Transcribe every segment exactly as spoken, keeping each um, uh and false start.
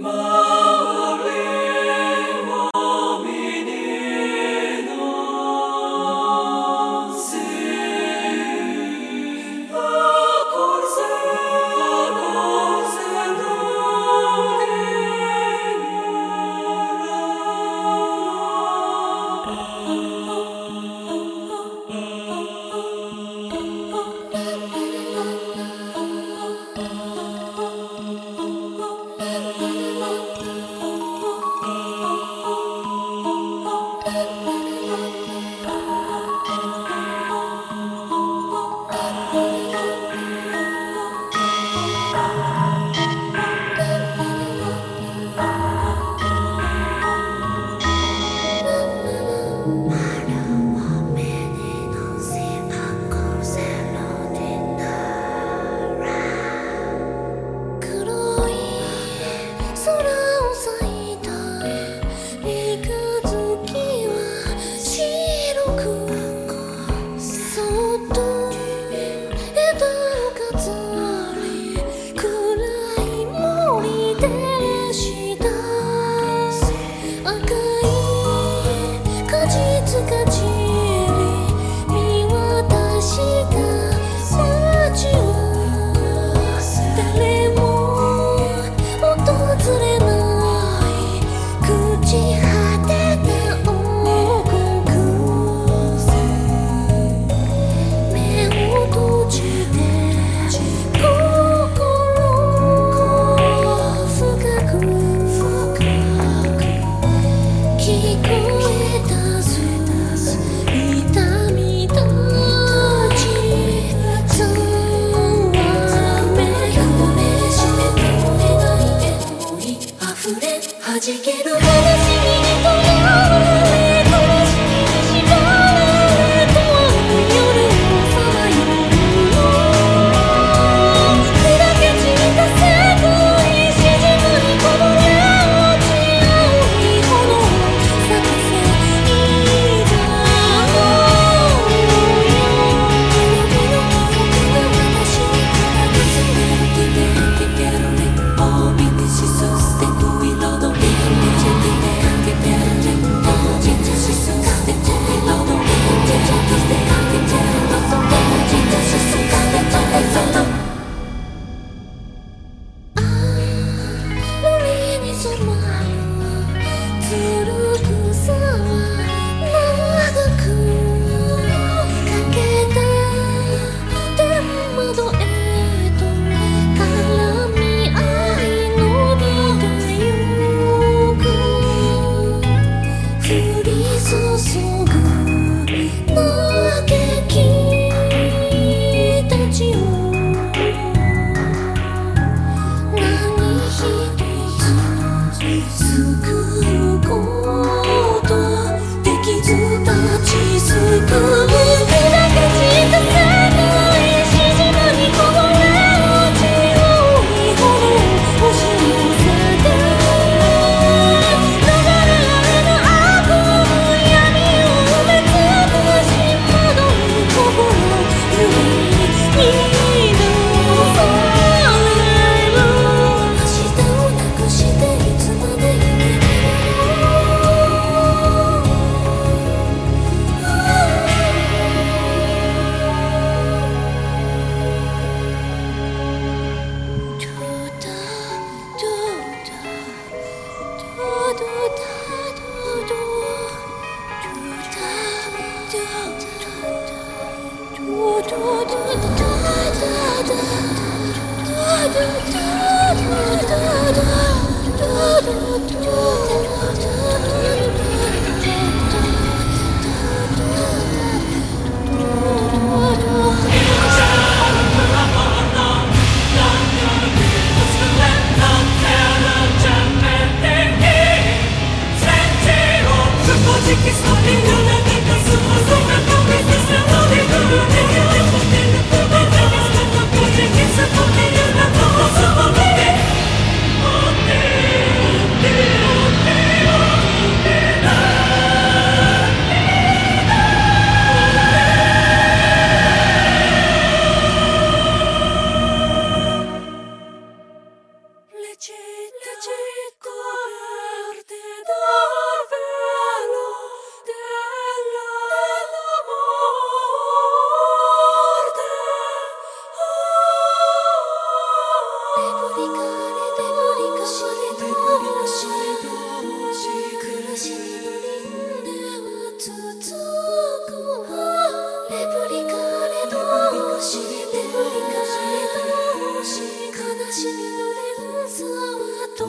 It's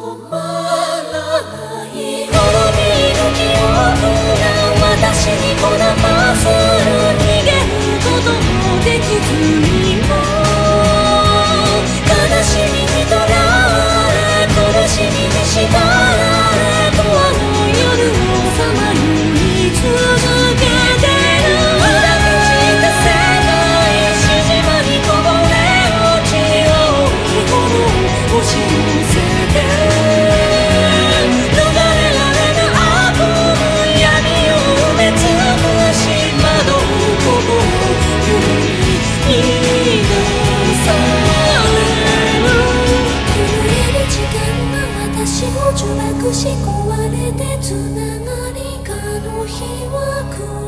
まらない滅びる記憶が私にこだまする逃げることもできずにも悲しみにとらわれ苦しみに縛られ永遠の夜をさまよい続けてる砕け散った世界しじまにこぼれ落ちように炎を押し寄せて逃れられぬ悪夢闇を埋め尽くし窓をこぼうように逃がされる震える時間が私を呪縛し壊れてつながりかの日は来る